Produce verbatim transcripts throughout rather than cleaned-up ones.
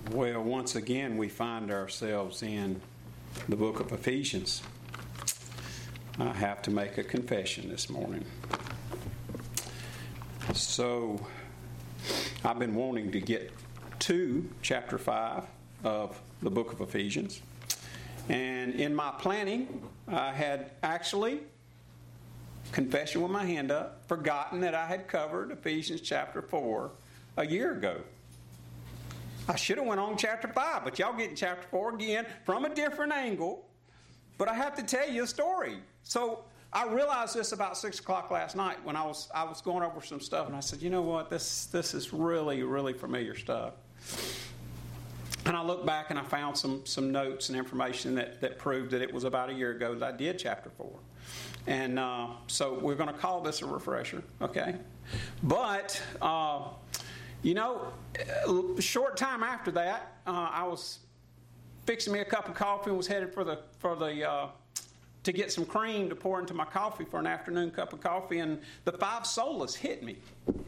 Well, once again, we find ourselves in the book of Ephesians. I have to make a confession this morning. So, I've been wanting to get to chapter five of the book of Ephesians. And in my planning, I had actually, confession with my hand up, forgotten that I had covered Ephesians chapter four a year ago. I should have went on chapter five, but y'all get in chapter four again from a different angle. But I have to tell you a story. So I realized this about six o'clock last night when I was I was going over some stuff, and I said, you know what, this this is really, really familiar stuff. And I looked back and I found some some notes and information that, that proved that it was about a year ago that I did chapter four. And uh, so we're going to call this a refresher, okay? But uh, You know, a short time after that, uh, I was fixing me a cup of coffee and was headed for the for the uh, to get some cream to pour into my coffee for an afternoon cup of coffee, and the five solas hit me.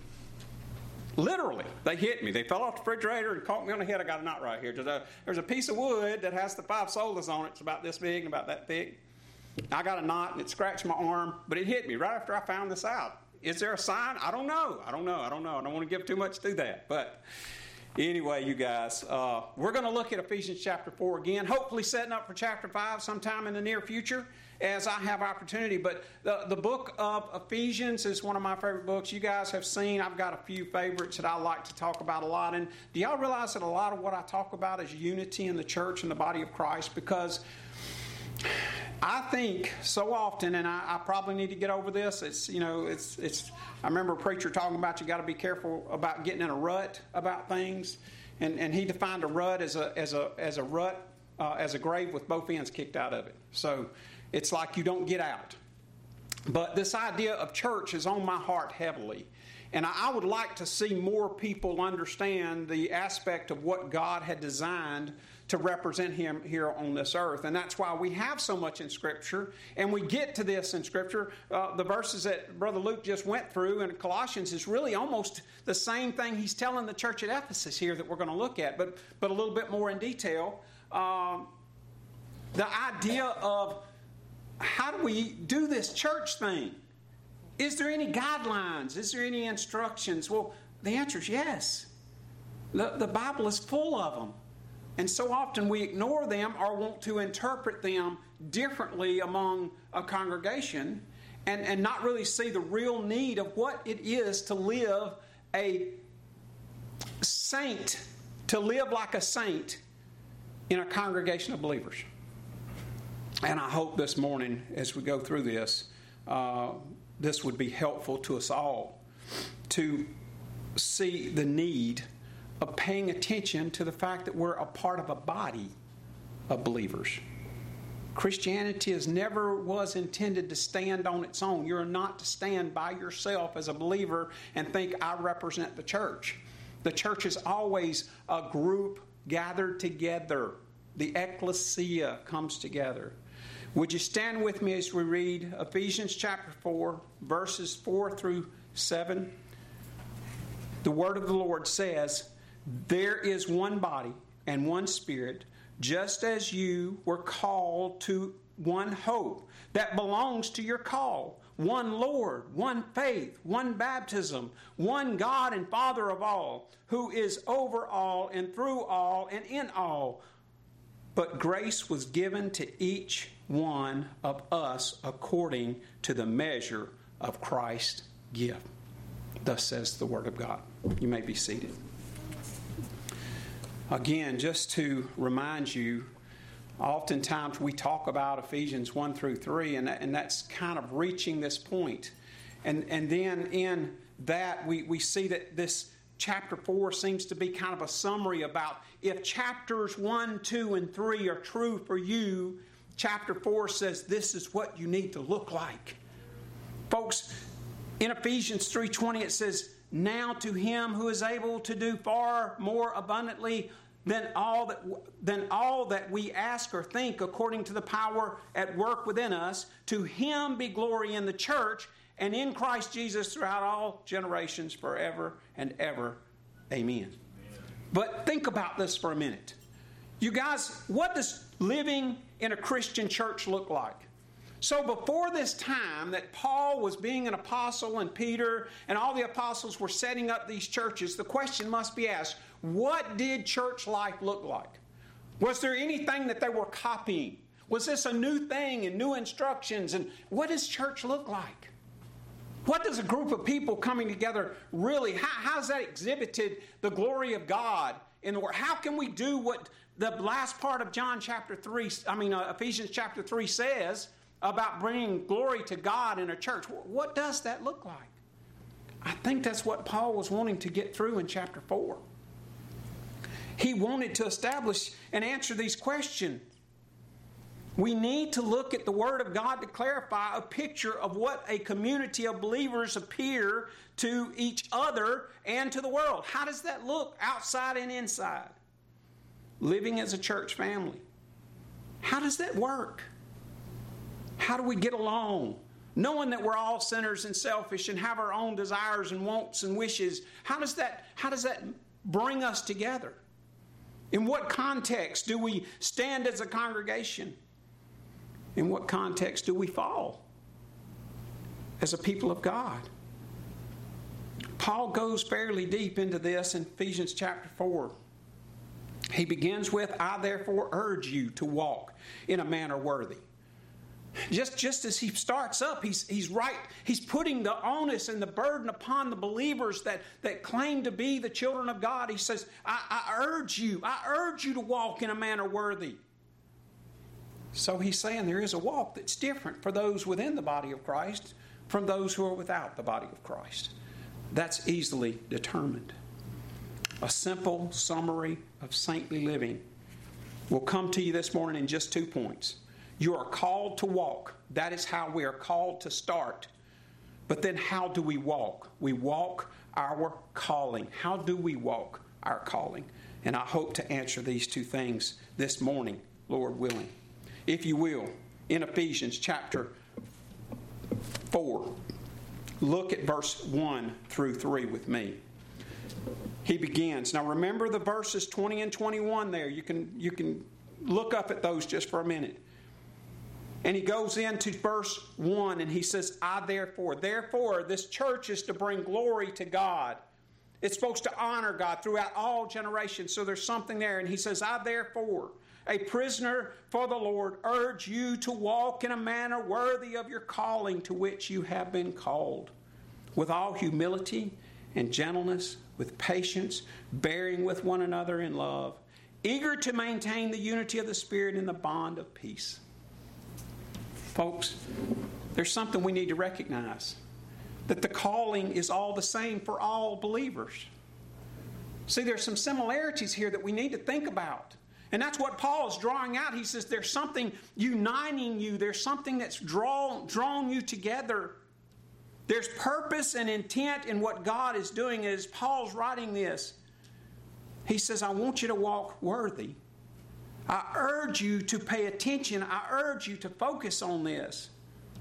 Literally, they hit me. They fell off the refrigerator and caught me on the head. I got a knot right here. There's a, there's a piece of wood that has the five solas on it. It's about this big and about that thick. I got a knot and it scratched my arm, but it hit me right after I found this out. Is there a sign? I don't know. I don't know. I don't know. I don't want to give too much to that. But anyway, you guys, uh, we're going to look at Ephesians chapter four again, hopefully setting up for chapter five sometime in the near future as I have opportunity. But the, the book of Ephesians is one of my favorite books. You guys have seen, I've got a few favorites that I like to talk about a lot. And do y'all realize that a lot of what I talk about is unity in the church and the body of Christ? Because I think so often, and I, I probably need to get over this. It's you know, it's it's. I remember a preacher talking about you got to be careful about getting in a rut about things, and and he defined a rut as a as a as a rut uh, as a grave with both ends kicked out of it. So it's like you don't get out. But this idea of church is on my heart heavily. And I would like to see more people understand the aspect of what God had designed to represent Him here on this earth. And that's why we have so much in Scripture. And we get to this in Scripture. Uh, the verses that Brother Luke just went through in Colossians is really almost the same thing he's telling the church at Ephesus here that we're going to look at, but, but a little bit more in detail. Um, the idea of how do we do this church thing? Is there any guidelines? Is there any instructions? Well, the answer is yes. The, the Bible is full of them. And so often we ignore them or want to interpret them differently among a congregation and, and not really see the real need of what it is to live a saint, to live like a saint in a congregation of believers. And I hope this morning as we go through this, uh, this would be helpful to us all to see the need of paying attention to the fact that we're a part of a body of believers. Christianity is never was intended to stand on its own. You're not to stand by yourself as a believer and think I represent the church. The church is always a group gathered together. The ecclesia comes together. Would you stand with me as we read Ephesians chapter four, verses four through seven? The word of the Lord says, there is one body and one Spirit, just as you were called to one hope that belongs to your call. One Lord, one faith, one baptism, one God and Father of all, who is over all and through all and in all. But grace was given to each one of us according to the measure of Christ's gift. Thus says the Word of God. You may be seated. Again, just to remind you, oftentimes we talk about Ephesians one through three, and, that, and that's kind of reaching this point. And, and then in that, we, we see that this chapter four seems to be kind of a summary about if chapters one, two, and three are true for you, chapter four says this is what you need to look like. Folks, in Ephesians three twenty it says, now to Him who is able to do far more abundantly than all that than all that we ask or think according to the power at work within us, to Him be glory in the church and in Christ Jesus throughout all generations forever and ever. Amen. Amen. But think about this for a minute. You guys, what does living in a Christian church look like? So before this time that Paul was being an apostle and Peter and all the apostles were setting up these churches, the question must be asked, what did church life look like? Was there anything that they were copying? Was this a new thing and new instructions? And what does church look like? What does a group of people coming together really, how, how's that exhibited the glory of God in the world? How can we do what the last part of John chapter three, I mean uh, Ephesians chapter three says about bringing glory to God in a church? What does that look like? I think that's what Paul was wanting to get through in chapter four. He wanted to establish and answer these questions. We need to look at the Word of God to clarify a picture of what a community of believers appear to each other and to the world. How does that look outside and inside? Living as a church family. How does that work? How do we get along? Knowing that we're all sinners and selfish and have our own desires and wants and wishes. How does that, how does that bring us together? In what context do we stand as a congregation? In what context do we fall as a people of God? Paul goes fairly deep into this in Ephesians chapter four. He begins with, I therefore urge you to walk in a manner worthy. Just, just as he starts up, he's, he's right, he's putting the onus and the burden upon the believers that, that claim to be the children of God. He says, I, I urge you, I urge you to walk in a manner worthy. So he's saying there is a walk that's different for those within the body of Christ from those who are without the body of Christ. That's easily determined. A simple summary of saintly living will come to you this morning in just two points. You are called to walk. That is how we are called to start. But then how do we walk? We walk our calling. How do we walk our calling? And I hope to answer these two things this morning, Lord willing. If you will, in Ephesians chapter four, look at verse one through three with me. He begins. Now remember the verses twenty and twenty-one there. You can, you can look up at those just for a minute. And he goes into verse one and he says, I therefore. Therefore, this church is to bring glory to God. It's supposed to honor God throughout all generations. So there's something there. And he says, I therefore, a prisoner for the Lord, urge you to walk in a manner worthy of your calling to which you have been called, with all humility and gentleness, with patience, bearing with one another in love, eager to maintain the unity of the Spirit in the bond of peace. Folks, there's something we need to recognize, that the calling is all the same for all believers. See, there's some similarities here that we need to think about. And that's what Paul is drawing out. He says there's something uniting you. There's something that's drawn, drawn you together. There's purpose and intent in what God is doing. As Paul's writing this, he says, I want you to walk worthy. I urge you to pay attention. I urge you to focus on this.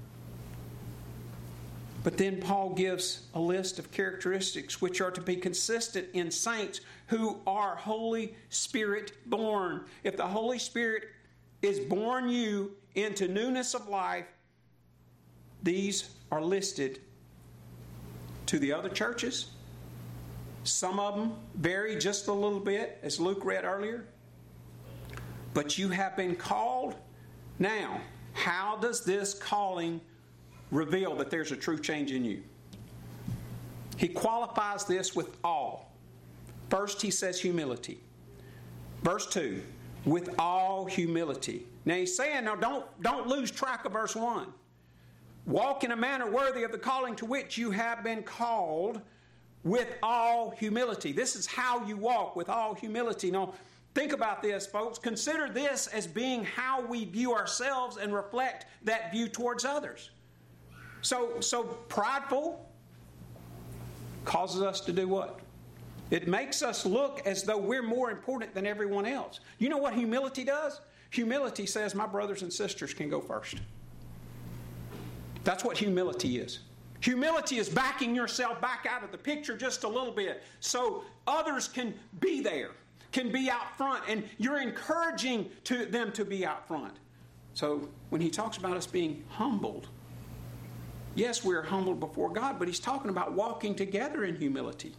But then Paul gives a list of characteristics which are to be consistent in saints who are Holy Spirit born. If the Holy Spirit is born you into newness of life, these are listed to the other churches. Some of them vary just a little bit, as Luke read earlier. But you have been called. Now, how does this calling reveal that there's a true change in you? He qualifies this with all. First, he says humility. Verse two, with all humility. Now he's saying, now don't, don't lose track of verse one. Walk in a manner worthy of the calling to which you have been called, with all humility. This is how you walk, with all humility. Now, think about this, folks. Consider this as being how we view ourselves and reflect that view towards others. So, so prideful causes us to do what? It makes us look as though we're more important than everyone else. You know what humility does? Humility says my brothers and sisters can go first. That's what humility is. Humility is backing yourself back out of the picture just a little bit so others can be there, can be out front, and you're encouraging to them to be out front. So when he talks about us being humbled, yes, we're humbled before God, but he's talking about walking together in humility.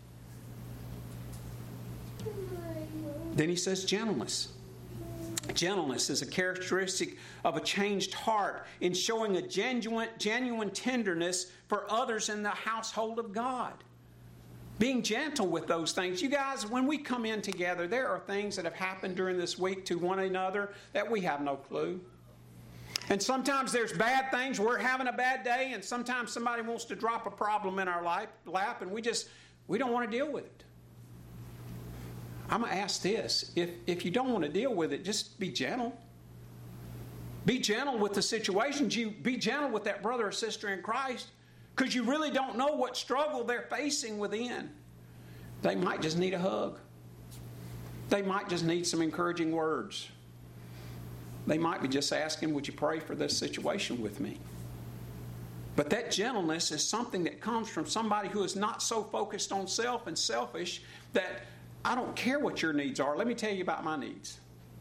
Then he says gentleness. Gentleness is a characteristic of a changed heart in showing a genuine, genuine tenderness for others in the household of God. Being gentle with those things. You guys, when we come in together, there are things that have happened during this week to one another that we have no clue. And sometimes there's bad things. We're having a bad day, and sometimes somebody wants to drop a problem in our lap, and we just, we don't want to deal with it. I'm going to ask this. If, if you don't want to deal with it, just be gentle. Be gentle with the situation. Be gentle with that brother or sister in Christ, because you really don't know what struggle they're facing within. They might just need a hug. They might just need some encouraging words. They might be just asking, would you pray for this situation with me? But that gentleness is something that comes from somebody who is not so focused on self and selfish that I don't care what your needs are. Let me tell you about my needs.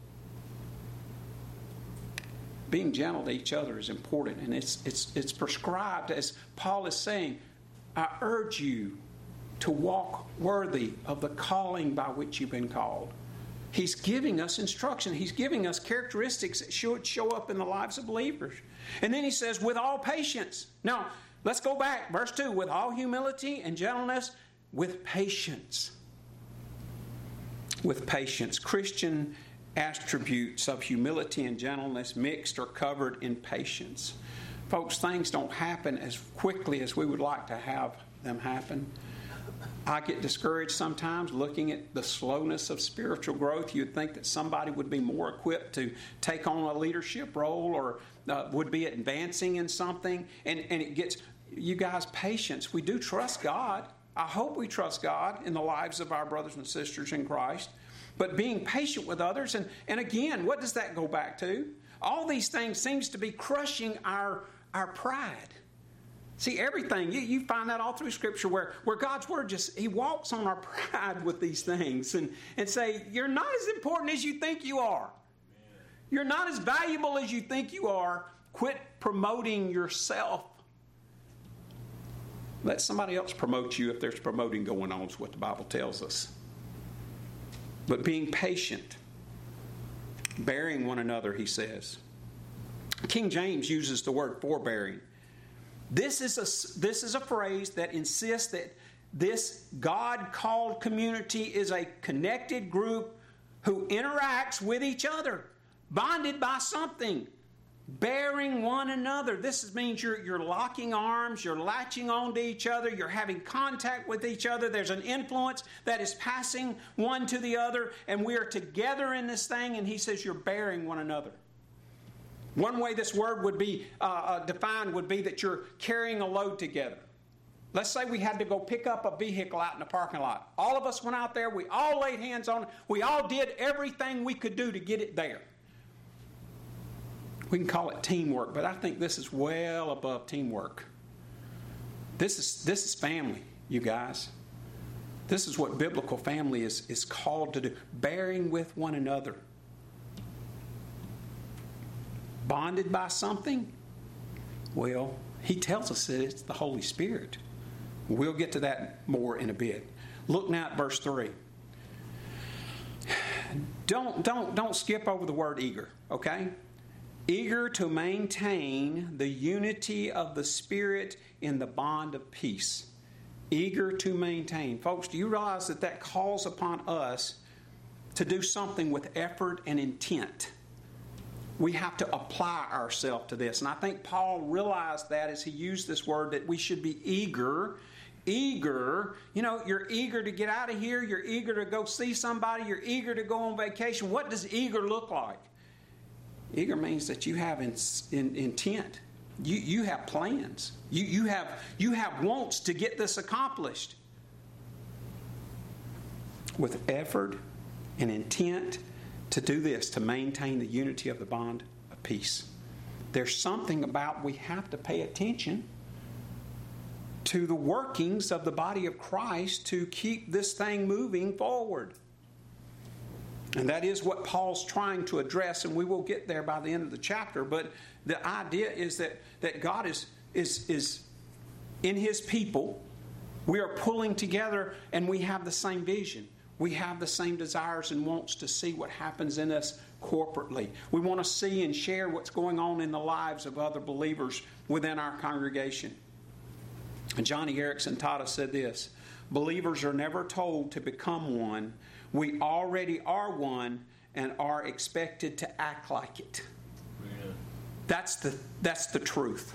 Being gentle to each other is important, and it's it's it's prescribed, as Paul is saying. I urge you to walk worthy of the calling by which you've been called. He's giving us instruction. He's giving us characteristics that should show up in the lives of believers. And then he says, with all patience. Now, let's go back. Verse two, with all humility and gentleness, with patience. With patience. Christian attributes of humility and gentleness mixed or covered in patience. Folks, things don't happen as quickly as we would like to have them happen. I get discouraged sometimes looking at the slowness of spiritual growth. You'd think that somebody would be more equipped to take on a leadership role or uh, would be advancing in something. And, and it gets, you guys, patience. We do trust God. I hope we trust God in the lives of our brothers and sisters in Christ. But being patient with others, and, and again, what does that go back to? All these things seems to be crushing our, our pride. See, everything, you, you find that all through Scripture where, where God's Word just, He walks on our pride with these things and, and say, you're not as important as you think you are. You're not as valuable as you think you are. Quit promoting yourself. Let somebody else promote you if there's promoting going on, is what the Bible tells us. But being patient, bearing one another, he says. King James uses the word forbearing. This is a, this is a phrase that insists that this God-called community is a connected group who interacts with each other, bonded by something, bearing one another. This means you're, you're locking arms, you're latching on to each other, you're having contact with each other. There's an influence that is passing one to the other, and we are together in this thing, and he says you're bearing one another. One way this word would be uh, uh, defined would be that you're carrying a load together. Let's say we had to go pick up a vehicle out in the parking lot. All of us went out there. We all laid hands on it. We all did everything we could do to get it there. We can call it teamwork, but I think this is well above teamwork. This is this is family, you guys. This is what biblical family is, is called to do. Bearing with one another. Bonded by something? Well, he tells us that it's the Holy Spirit. We'll get to that more in a bit. Look now at verse three. Don't, don't, don't skip over the word eager, okay? Eager to maintain the unity of the Spirit in the bond of peace. Eager to maintain. Folks, do you realize that that calls upon us to do something with effort and intent? We have to apply ourselves to this. And I think Paul realized that as he used this word, that we should be eager. Eager, you know, you're eager to get out of here. You're eager to go see somebody. You're eager to go on vacation. What does eager look like? Eager means that you have in, in, intent. You, you have plans. You, you, have, you have wants to get this accomplished. With effort and intent to do this, to maintain the unity of the bond of peace. There's something about we have to pay attention. to the workings of the body of Christ to keep this thing moving forward. And that is what Paul's trying to address, and we will get there by the end of the chapter. But the idea is that, that God is, is, is in His people. We are pulling together and we have the same vision. We have the same desires and wants to see what happens in us corporately. We want to see and share what's going on in the lives of other believers within our congregation. And Johnny Erickson taught us said this: believers are never told to become one. We already are one and are expected to act like it. Yeah. That's the, that's the truth.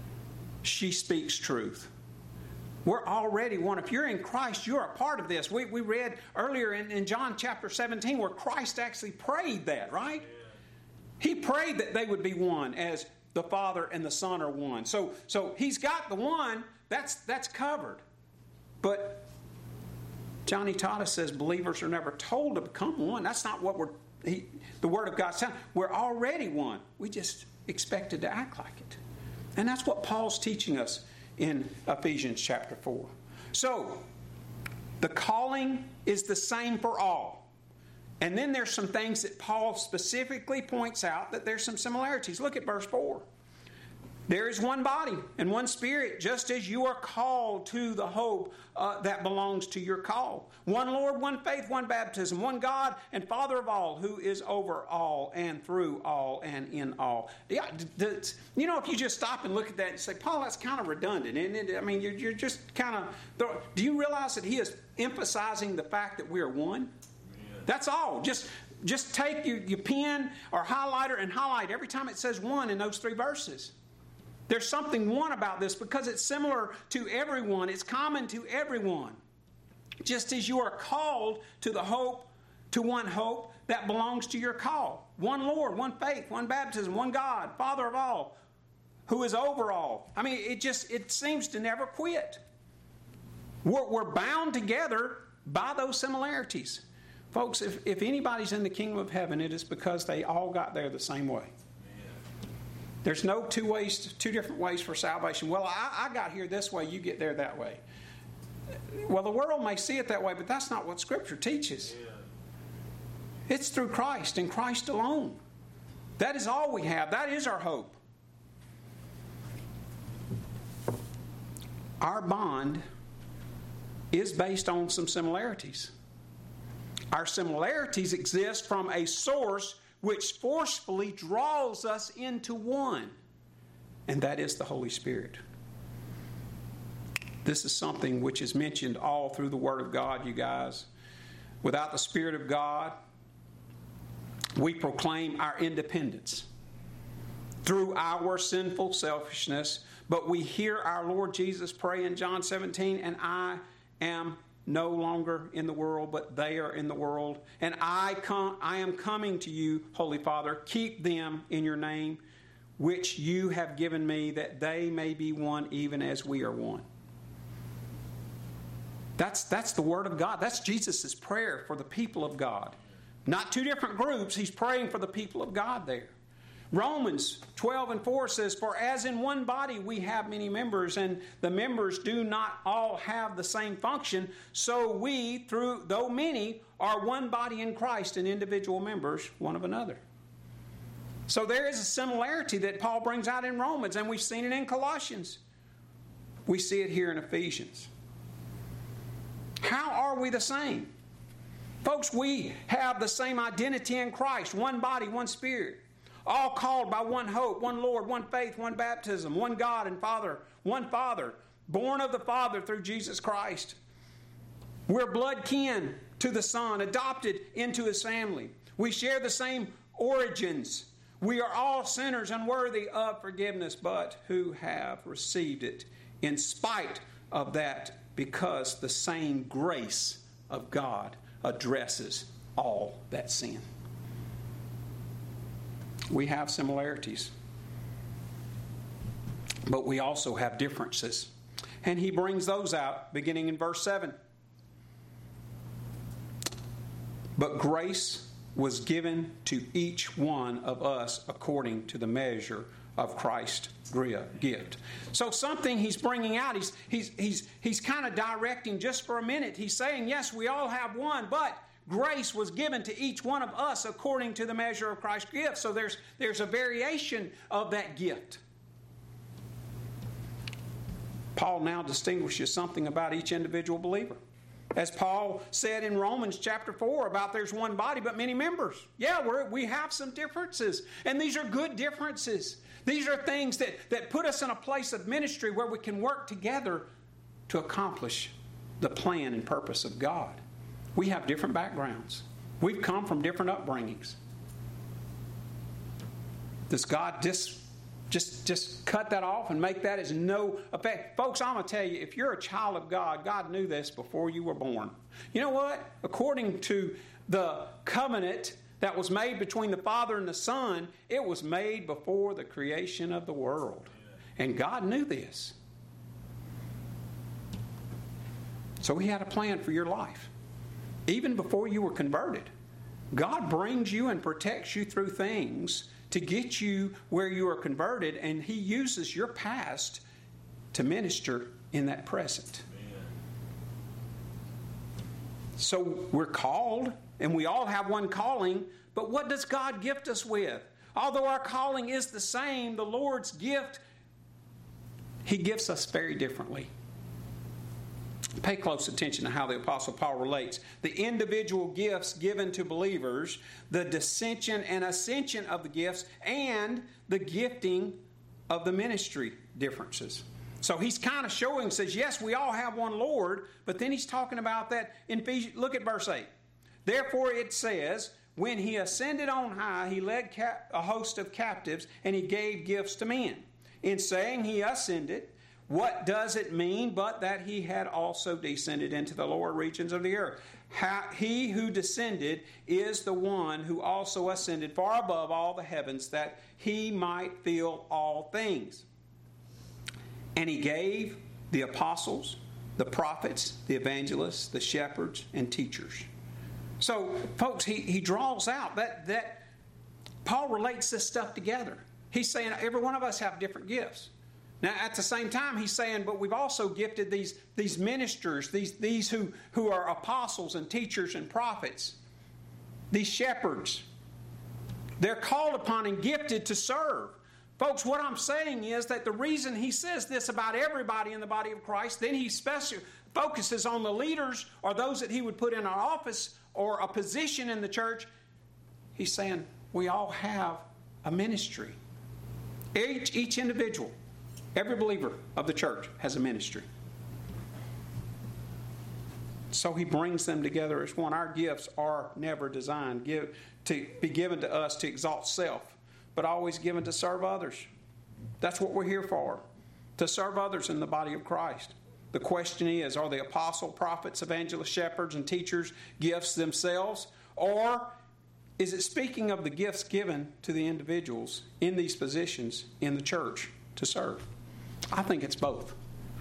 She speaks truth. We're already one. If you're in Christ, you're a part of this. We, we read earlier in, in John chapter seventeen where Christ actually prayed that, right? Yeah. He prayed that they would be one as the Father and the Son are one. So, so He's got the one. That's, that's covered. But Johnny Tata says believers are never told to become one. That's not what we're, he, the Word of God says. We're already one. We just expected to act like it. And that's what Paul's teaching us in Ephesians chapter four. So, the calling is the same for all. And then there's some things that Paul specifically points out that there's some similarities. Look at verse four. There is one body and one Spirit, just as you are called to the hope uh, that belongs to your call. One Lord, one faith, one baptism, one God and Father of all, who is over all and through all and in all. Yeah, you know, if you just stop and look at that and say, Paul, that's kind of redundant, isn't it? I mean, you're, you're just kind of... Do you realize that he is emphasizing the fact that we are one? Yeah. That's all. Just... Just take your, your pen or highlighter and highlight every time it says one in those three verses. There's something one about this because it's similar to everyone. It's common to everyone. Just as you are called to the hope, to one hope that belongs to your call. One Lord, one faith, one baptism, one God, Father of all, who is over all. I mean, it just, it seems to never quit. We're, we're bound together by those similarities. Folks, if, if anybody's in the kingdom of heaven, it is because they all got there the same way. There's no two ways, two different ways for salvation. Well, I, I got here this way, you get there that way. Well, the world may see it that way, but that's not what Scripture teaches. Yeah. It's through Christ and Christ alone. That is all we have. That is our hope. Our bond is based on some similarities. Our similarities exist from a source which forcefully draws us into one, and that is the Holy Spirit. This is something which is mentioned all through the Word of God, you guys. Without the Spirit of God, we proclaim our independence through our sinful selfishness, but we hear our Lord Jesus pray in John seventeen, and I am no longer in the world, but they are in the world. And I come, I am coming to you, Holy Father. Keep them in your name, which you have given me, that they may be one even as we are one. That's, that's the Word of God. That's Jesus' prayer for the people of God. Not two different groups. He's praying for the people of God there. Romans twelve and four says, for as in one body we have many members, and the members do not all have the same function, so we, through though many, are one body in Christ and individual members one of another. So there is a similarity that Paul brings out in Romans, and we've seen it in Colossians. We see it here in Ephesians. How are we the same? Folks, we have the same identity in Christ, one body, one Spirit. All called by one hope, one Lord, one faith, one baptism, one God and Father, one Father, born of the Father through Jesus Christ. We're blood kin to the Son, adopted into His family. We share the same origins. We are all sinners unworthy of forgiveness, but who have received it in spite of that, because the same grace of God addresses all that sin. We have similarities, but we also have differences. And he brings those out beginning in verse seven. But grace was given to each one of us according to the measure of Christ's gift. So something he's bringing out, he's, he's, he's, he's kind of directing just for a minute. He's saying, yes, we all have one, but grace was given to each one of us according to the measure of Christ's gift. So there's, there's a variation of that gift. Paul now distinguishes something about each individual believer. As Paul said in Romans chapter four about there's one body but many members. Yeah, we're, we have some differences. And these are good differences. These are things that, that put us in a place of ministry where we can work together to accomplish the plan and purpose of God. We have different backgrounds. We've come from different upbringings. Does God dis Just, just cut that off and make that as no effect? Folks, I'm going to tell you, if you're a child of God, God knew this before you were born. You know what? According to the covenant that was made between the Father and the Son, it was made before the creation of the world. And God knew this. So He had a plan for your life. Even before you were converted, God brings you and protects you through things to get you where you are converted, and He uses your past to minister in that present. Amen. So we're called, and we all have one calling, but what does God gift us with? Although our calling is the same, the Lord's gift, He gifts us very differently. Pay close attention to how the Apostle Paul relates the individual gifts given to believers, the dissension and ascension of the gifts, and the gifting of the ministry differences. So he's kind of showing, says, yes, we all have one Lord, but then he's talking about that in Ephesians. Look at verse eight. Therefore it says, when He ascended on high, He led cap- a host of captives, and He gave gifts to men. In saying He ascended, what does it mean but that He had also descended into the lower regions of the earth? How, he who descended is the one who also ascended far above all the heavens, that He might fill all things. And He gave the apostles, the prophets, the evangelists, the shepherds, and teachers. So, folks, he, he draws out that, that Paul relates this stuff together. He's saying every one of us have different gifts. Now, at the same time, he's saying, but we've also gifted these, these ministers, these, these who, who are apostles and teachers and prophets, these shepherds. They're called upon and gifted to serve. Folks, what I'm saying is that the reason he says this about everybody in the body of Christ, then he special, focuses on the leaders or those that he would put in an office or a position in the church. He's saying we all have a ministry. Each, each individual. Every believer of the church has a ministry. So he brings them together as one. Our gifts are never designed give, to be given to us to exalt self, but always given to serve others. That's what we're here for, to serve others in the body of Christ. The question is, are the apostle, prophets, evangelists, shepherds, and teachers gifts themselves? Or is it speaking of the gifts given to the individuals in these positions in the church to serve? I think it's both.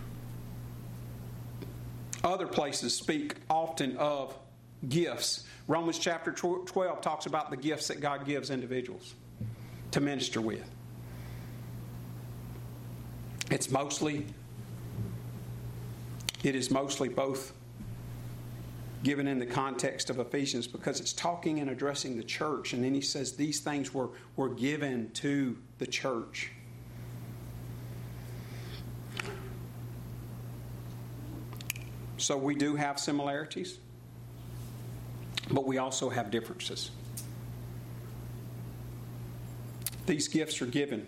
Other places speak often of gifts. Romans chapter twelve talks about the gifts that God gives individuals to minister with. It's mostly, it is mostly both given in the context of Ephesians because it's talking and addressing the church. And then he says these things were, were given to the church. So we do have similarities, but we also have differences. These gifts are given.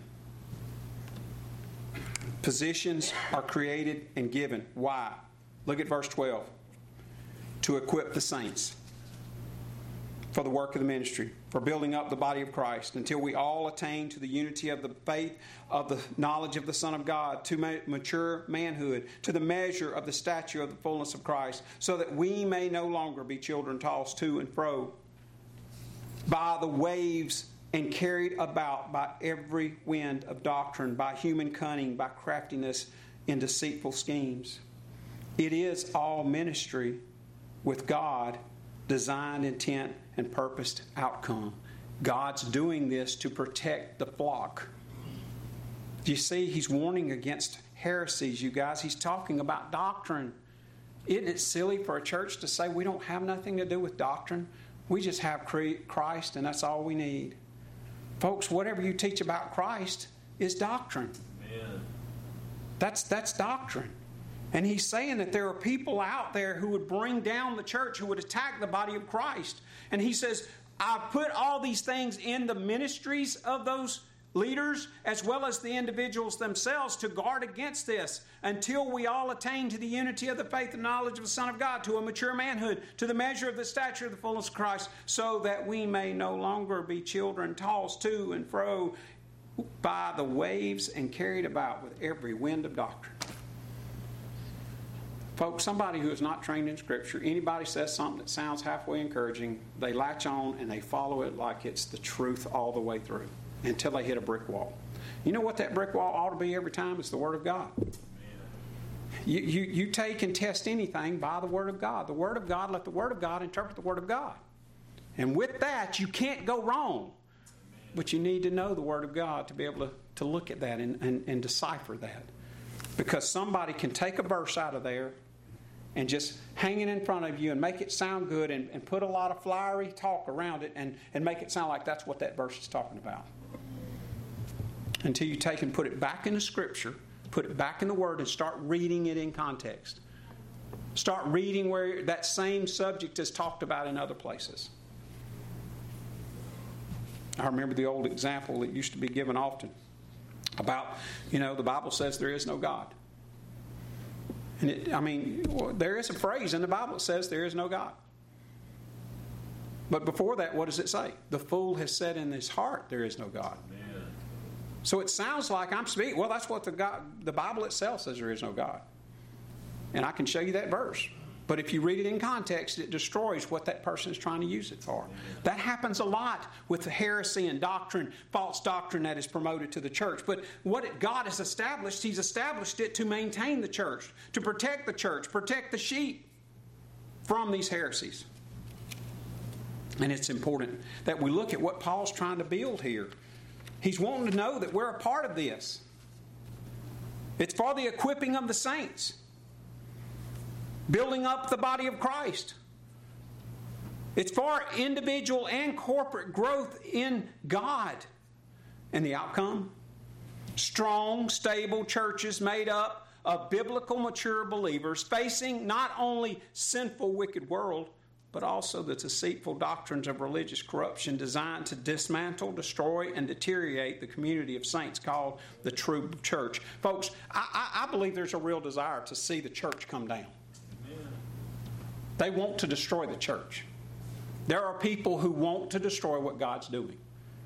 Positions are created and given. Why? Look at verse twelve. To equip the saints for the work of the ministry, for building up the body of Christ, until we all attain to the unity of the faith, of the knowledge of the Son of God, to mature manhood, to the measure of the stature of the fullness of Christ, so that we may no longer be children tossed to and fro by the waves and carried about by every wind of doctrine, by human cunning, by craftiness in deceitful schemes. It is all ministry with God, designed, intent, and purposed outcome. God's doing this to protect the flock. Do you see? He's warning against heresies, you guys. He's talking about doctrine. Isn't it silly for a church to say we don't have nothing to do with doctrine? We just have Christ and that's all we need. Folks, whatever you teach about Christ is doctrine. Amen. That's, that's doctrine. And he's saying that there are people out there who would bring down the church, who would attack the body of Christ. And he says, I've put all these things in the ministries of those leaders as well as the individuals themselves to guard against this until we all attain to the unity of the faith and knowledge of the Son of God, to a mature manhood, to the measure of the stature of the fullness of Christ, so that we may no longer be children tossed to and fro by the waves and carried about with every wind of doctrine. Folks, somebody who is not trained in Scripture, anybody says something that sounds halfway encouraging, they latch on and they follow it like it's the truth all the way through until they hit a brick wall. You know what that brick wall ought to be every time? It's the Word of God. You, you, you take and test anything by the Word of God. The Word of God, let the Word of God interpret the Word of God. And with that, you can't go wrong. But you need to know the Word of God to be able to, to look at that and, and, and decipher that. Because somebody can take a verse out of there and just hang it in front of you and make it sound good and, and put a lot of flowery talk around it and, and make it sound like that's what that verse is talking about. Until you take and put it back into Scripture, put it back in the Word and start reading it in context. Start reading where that same subject is talked about in other places. I remember the old example that used to be given often about, you know, the Bible says there is no God. And it, I mean, there is a phrase in the Bible that says there is no God. But before that, what does it say? The fool has said in his heart there is no God. Amen. So it sounds like I'm speaking. Well, that's what the God, the Bible itself says there is no God. And I can show you that verse. But if you read it in context, it destroys what that person is trying to use it for. Amen. That happens a lot with the heresy and doctrine, false doctrine that is promoted to the church. But what it, God has established, He's established it to maintain the church, to protect the church, protect the sheep from these heresies. And it's important that we look at what Paul's trying to build here. He's wanting to know that we're a part of this. It's for the equipping of the saints. Building up the body of Christ. It's for individual and corporate growth in God. And the outcome? Strong, stable churches made up of biblical, mature believers facing not only sinful, wicked world, but also the deceitful doctrines of religious corruption designed to dismantle, destroy, and deteriorate the community of saints called the true church. Folks, I, I, I believe there's a real desire to see the church come down. They want to destroy the church. There are people who want to destroy what God's doing.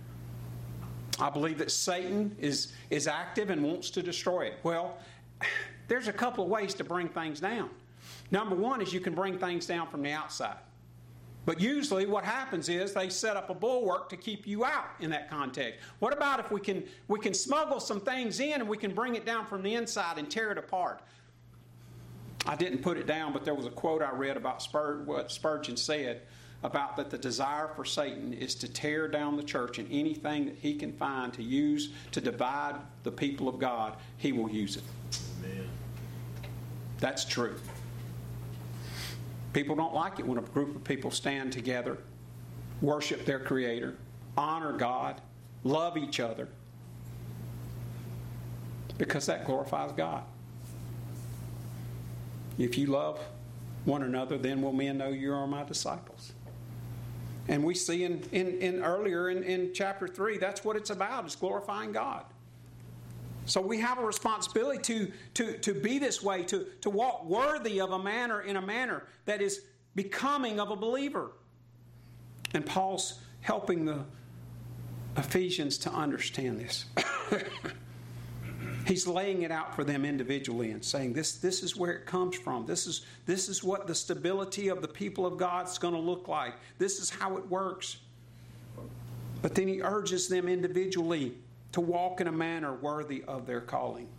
I believe that Satan is, is active and wants to destroy it. Well, there's a couple of ways to bring things down. Number one is you can bring things down from the outside. But usually what happens is they set up a bulwark to keep you out in that context. What about if we can, we can smuggle some things in and we can bring it down from the inside and tear it apart? I didn't put it down, but there was a quote I read about Spur, what Spurgeon said about that the desire for Satan is to tear down the church, and anything that he can find to use to divide the people of God, he will use it. Amen. That's true. People don't like it when a group of people stand together, worship their Creator, honor God, love each other, because that glorifies God. If you love one another, then will men know you are my disciples. And we see in, in, in earlier in, in chapter three, that's what it's about, it's glorifying God. So we have a responsibility to, to, to be this way, to, to walk worthy of a manner in a manner that is becoming of a believer. And Paul's helping the Ephesians to understand this. He's laying it out for them individually and saying, this, this is where it comes from. This is, this is what the stability of the people of God is going to look like. This is how it works. But then he urges them individually to walk in a manner worthy of their calling.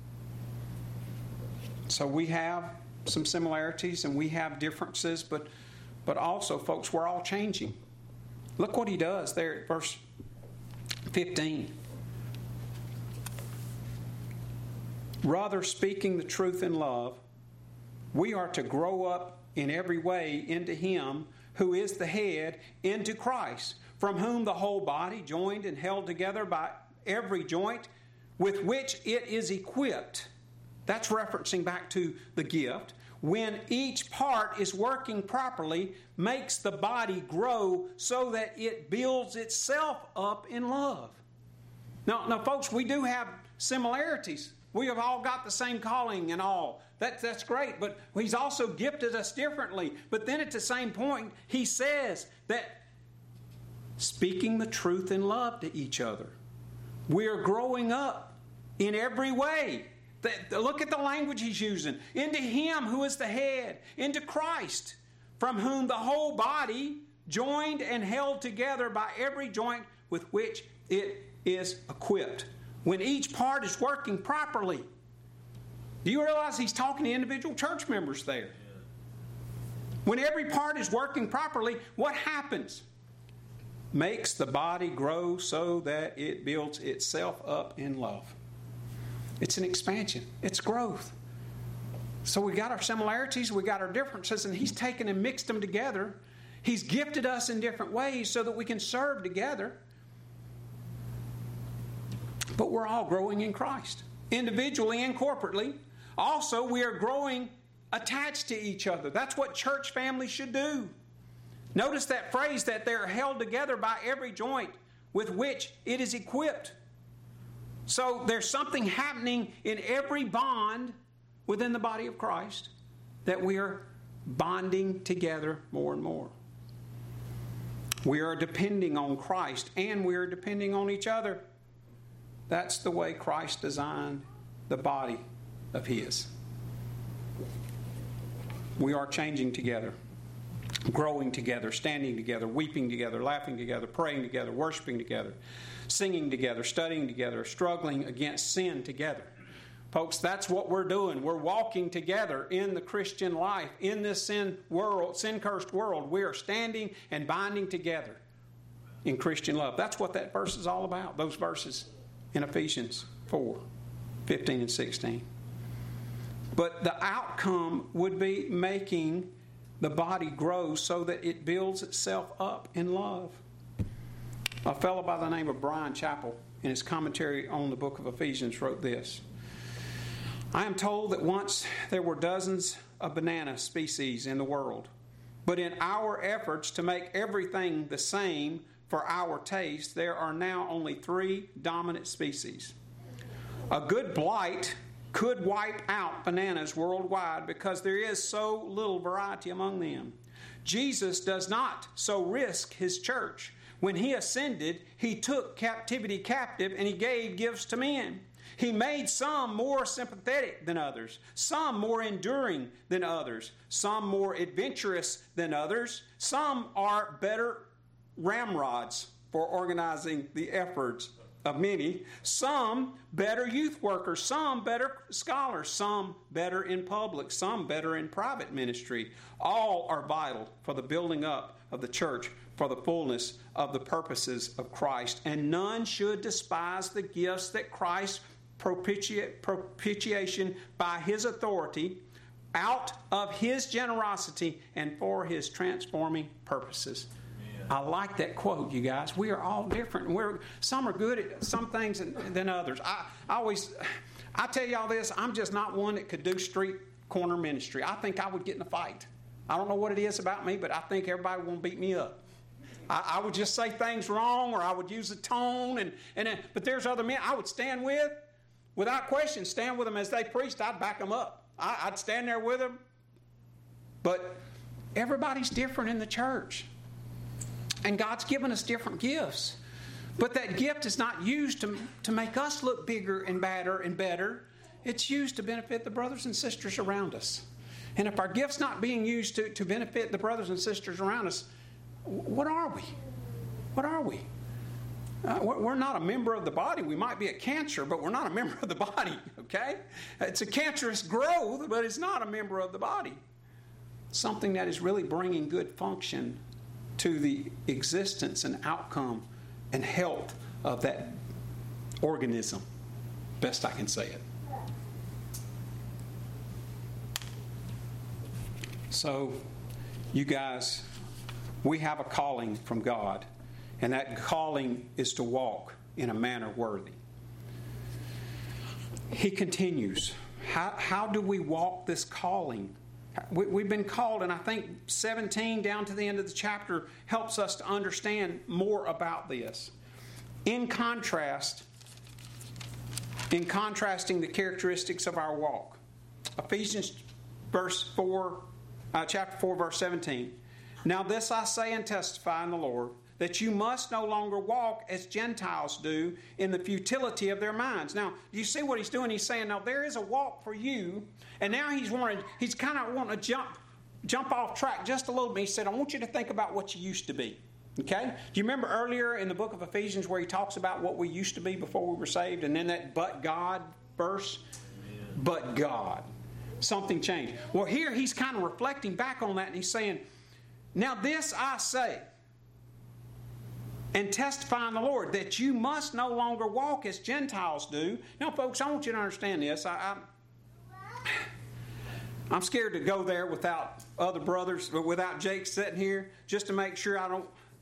So we have some similarities and we have differences, but, but also, folks, we're all changing. Look what he does there at verse fifteen. Rather, speaking the truth in love, we are to grow up in every way into Him who is the head, into Christ, from whom the whole body, joined and held together by every joint with which it is equipped. That's referencing back to the gift. When each part is working properly, makes the body grow so that it builds itself up in love. Now, now folks, we do have similarities. We have all got the same calling and all. That, that's great, but He's also gifted us differently. But then at the same point, He says that speaking the truth in love to each other, we are growing up in every way. The, look at the language He's using. Into Him who is the head, into Christ, from whom the whole body, joined and held together by every joint with which it is equipped. When each part is working properly. Do you realize He's talking to individual church members there? When every part is working properly, what happens? Makes the body grow so that it builds itself up in love. It's an expansion. It's growth. So we got our similarities, we got our differences, and He's taken and mixed them together. He's gifted us in different ways so that we can serve together. But we're all growing in Christ, individually and corporately. Also, we are growing attached to each other. That's what church families should do. Notice that phrase that they're held together by every joint with which it is equipped. So there's something happening in every bond within the body of Christ that we are bonding together more and more. We are depending on Christ and we are depending on each other. That's the way Christ designed the body of His. We are changing together, growing together, standing together, weeping together, laughing together, praying together, worshiping together, singing together, studying together, struggling against sin together. Folks, that's what we're doing. We're walking together in the Christian life, in this sin world, sin-cursed world. We are standing and binding together in Christian love. That's what that verse is all about, those verses in Ephesians four, fifteen and sixteen. But the outcome would be making the body grow so that it builds itself up in love. A fellow by the name of Brian Chappell, in his commentary on the book of Ephesians, wrote this: I am told that once there were dozens of banana species in the world, but in our efforts to make everything the same for our taste, there are now only three dominant species. A good blight could wipe out bananas worldwide because there is so little variety among them. Jesus does not so risk His church. When He ascended, He took captivity captive and He gave gifts to men. He made some more sympathetic than others, some more enduring than others, some more adventurous than others. Some are better ramrods for organizing the efforts of many. Some better youth workers, some better scholars, some better in public, some better in private ministry. All are vital for the building up of the church, for the fullness of the purposes of Christ. And none should despise the gifts that Christ propitiate, propitiation by His authority, out of His generosity and for His transforming purposes. I like that quote, you guys. We are all different. We're some are good at some things than others. I, I always, I tell y'all this, I'm just not one that could do street corner ministry. I think I would get in a fight. I don't know what it is about me, but I think everybody will beat me up. I, I would just say things wrong, or I would use a tone, and and then, but there's other men I would stand with, without question, stand with them as they preached. I'd back them up. I, I'd stand there with them. But everybody's different in the church. And God's given us different gifts. But that gift is not used to, to make us look bigger and badder and better. It's used to benefit the brothers and sisters around us. And if our gift's not being used to, to benefit the brothers and sisters around us, what are we? What are we? Uh, we're not a member of the body. We might be a cancer, but we're not a member of the body, okay? It's a cancerous growth, but it's not a member of the body. Something that is really bringing good function to the existence and outcome and health of that organism, best I can say it. So, you guys, we have a calling from God, and that calling is to walk in a manner worthy. He continues. How, how do we walk this calling? We, we've been called, and I think seventeen down to the end of the chapter helps us to understand more about this. In contrast, in contrasting the characteristics of our walk, Ephesians verse four, uh, chapter four, verse seventeen. Now this I say and testify in the Lord, that you must no longer walk as Gentiles do in the futility of their minds. Now, you see what he's doing? He's saying, now there is a walk for you, and now he's wanting, he's kind of wanting to jump, jump off track just a little bit. He said, I want you to think about what you used to be. Okay? Do you remember earlier in the book of Ephesians where he talks about what we used to be before we were saved, and then that but God verse? Amen. But God. Something changed. Well, here he's kind of reflecting back on that, and he's saying, now this I say, and testify in the Lord, that you must no longer walk as Gentiles do. Now, folks, I want you to understand this. I, I, I'm scared to go there without other brothers, but without Jake sitting here, just to make sure I don't...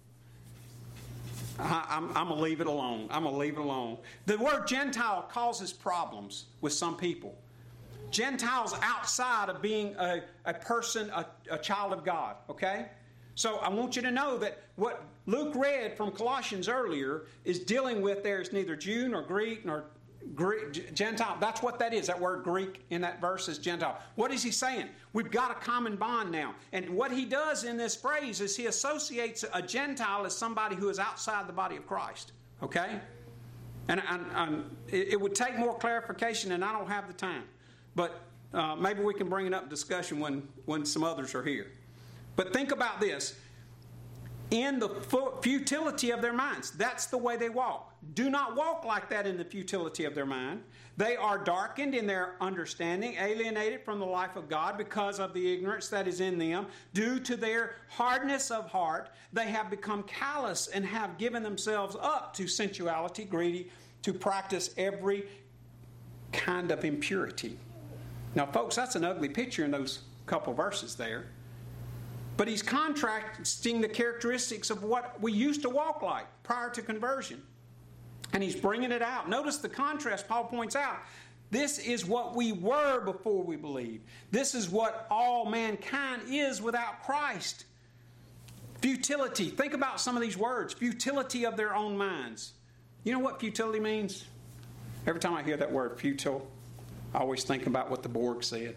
I, I'm, I'm going to leave it alone. I'm going to leave it alone. The word Gentile causes problems with some people. Gentiles outside of being a, a person, a, a child of God, okay? So I want you to know that what Luke read from Colossians earlier is dealing with there is neither Jew nor Greek nor Greek, Gentile. That's what that is. That word Greek in that verse is Gentile. What is he saying? We've got a common bond now. And what he does in this phrase is he associates a Gentile as somebody who is outside the body of Christ. Okay? And, and, and it, it would take more clarification, and I don't have the time. But uh, maybe we can bring it up in discussion when, when some others are here. But think about this. In the futility of their minds. That's the way they walk. Do not walk like that in the futility of their mind. They are darkened in their understanding, alienated from the life of God because of the ignorance that is in them. Due to their hardness of heart, they have become callous and have given themselves up to sensuality, greedy, to practice every kind of impurity. Now, folks, that's an ugly picture in those couple verses there. But he's contrasting the characteristics of what we used to walk like prior to conversion. And he's bringing it out. Notice the contrast Paul points out. This is what we were before we believed. This is what all mankind is without Christ. Futility. Think about some of these words. Futility of their own minds. You know what futility means? Every time I hear that word, futile, I always think about what the Borg said.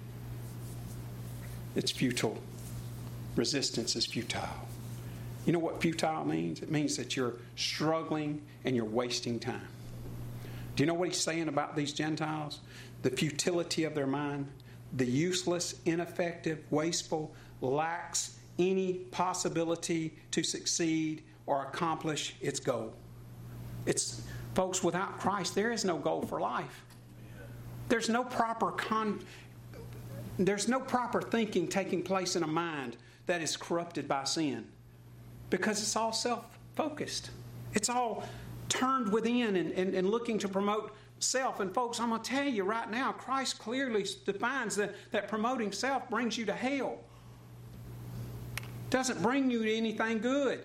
It's futile. Resistance is futile. You know what futile means? It means that you're struggling and you're wasting time. Do you know what he's saying about these Gentiles? The futility of their mind, the useless, ineffective, wasteful, lacks any possibility to succeed or accomplish its goal. It's, folks, without Christ, there is no goal for life. There's no proper con, there's no proper thinking taking place in a mind that is corrupted by sin, because it's all self-focused. It's all turned within and, and, and looking to promote self. And folks, I'm going to tell you right now, Christ clearly defines that, that promoting self brings you to hell. It doesn't bring you to anything good.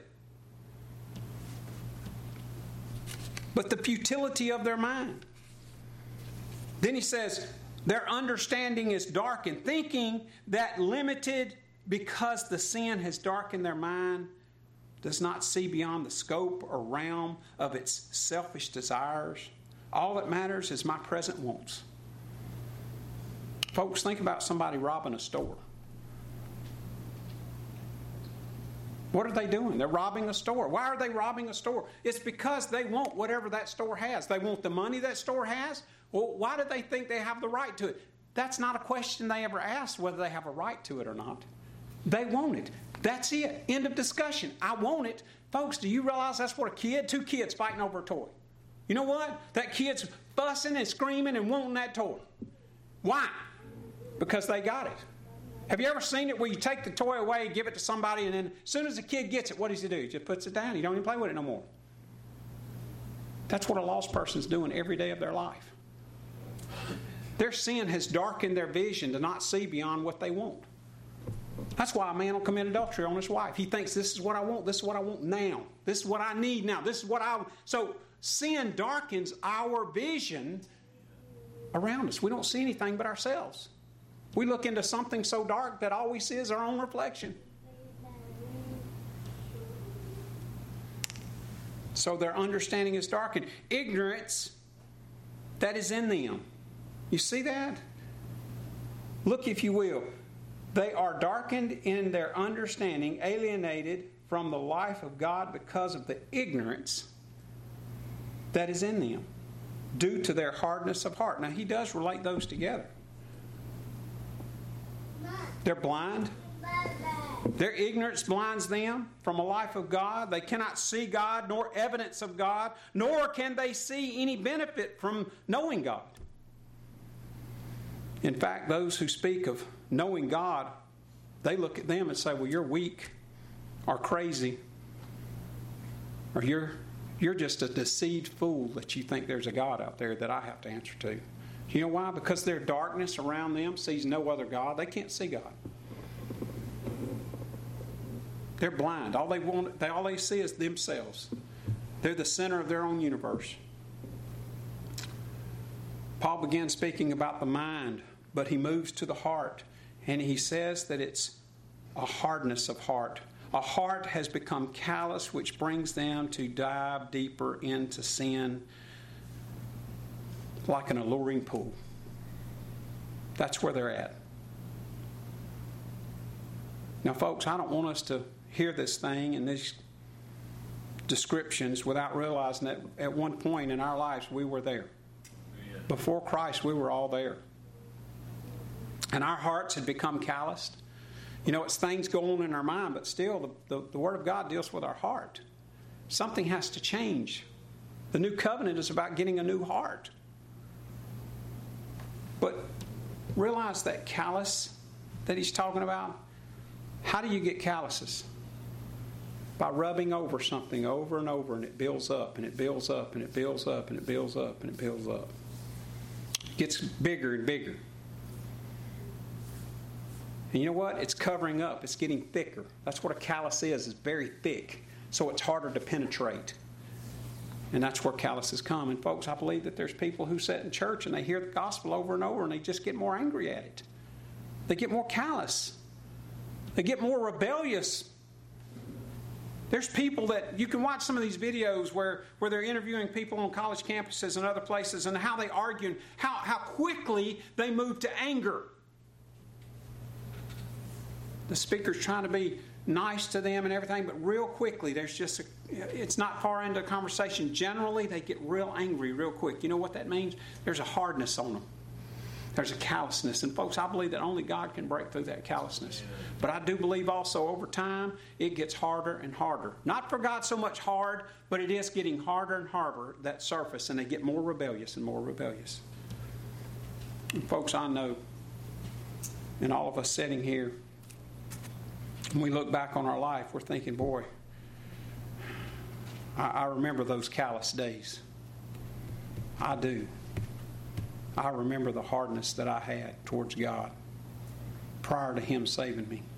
But the futility of their mind. Then he says, their understanding is darkened, thinking that limited because the sin has darkened their mind, does not see beyond the scope or realm of its selfish desires. All that matters is my present wants. Folks, think about somebody robbing a store. What are they doing? They're robbing a store. Why are they robbing a store? It's because they want whatever that store has. They want the money that store has. Well, why do they think they have the right to it? That's not a question they ever asked, whether they have a right to it or not. They want it. That's it. End of discussion. I want it. Folks, do you realize that's what a kid, two kids fighting over a toy? You know what? That kid's fussing and screaming and wanting that toy. Why? Because they got it. Have you ever seen it where you take the toy away, give it to somebody, and then as soon as the kid gets it, what does he do? He just puts it down. He don't even play with it no more. That's what a lost person's doing every day of their life. Their sin has darkened their vision to not see beyond what they want. That's why a man will commit adultery on his wife. He thinks, this is what I want. This is what I want now. This is what I need now. This is what I... So sin darkens our vision around us. We don't see anything but ourselves. We look into something so dark that all we see is our own reflection. So their understanding is darkened. Ignorance that is in them. You see that? Look, if you will. They are darkened in their understanding, alienated from the life of God because of the ignorance that is in them, due to their hardness of heart. Now, he does relate those together. They're blind. Their ignorance blinds them from a life of God. They cannot see God, nor evidence of God, nor can they see any benefit from knowing God. In fact, those who speak of knowing God, they look at them and say, well, you're weak or crazy, or you're, you're just a deceived fool that you think there's a God out there that I have to answer to. You know why? Because their darkness around them sees no other God. They can't see God. They're blind. All they want, they, all they see is themselves. They're the center of their own universe. Paul began speaking about the mind, but he moves to the heart, and he says that it's a hardness of heart. A heart has become callous, which brings them to dive deeper into sin like an alluring pool. That's where they're at. Now, folks, I don't want us to hear this thing and these descriptions without realizing that at one point in our lives we were there. Yeah. Before Christ, we were all there. And our hearts had become calloused. You know, it's things go on in our mind, but still the, the, the Word of God deals with our heart. Something has to change. The new covenant is about getting a new heart. But realize that callous that he's talking about. How do you get calluses? By rubbing over something over and over, and it builds up, and it builds up, and it builds up, and it builds up, and it builds up. It gets bigger and bigger. And you know what? It's covering up. It's getting thicker. That's what a callus is. It's very thick. So it's harder to penetrate. And that's where calluses come. And folks, I believe that there's people who sit in church and they hear the gospel over and over and they just get more angry at it. They get more callous. They get more rebellious. There's people that you can watch some of these videos where, where they're interviewing people on college campuses and other places and how they argue and how, how quickly they move to anger. The speaker's trying to be nice to them and everything, but real quickly, there's just a, it's not far into a conversation. Generally, they get real angry real quick. You know what that means? There's a hardness on them. There's a callousness. And folks, I believe that only God can break through that callousness. But I do believe also over time, it gets harder and harder. Not for God so much hard, but it is getting harder and harder, that surface, and they get more rebellious and more rebellious. And folks, I know, and all of us sitting here, when we look back on our life, we're thinking, boy, I, I remember those callous days. I do. I remember the hardness that I had towards God prior to Him saving me.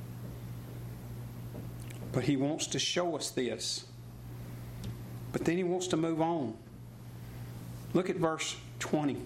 But He wants to show us this. But then He wants to move on. Look at verse twenty.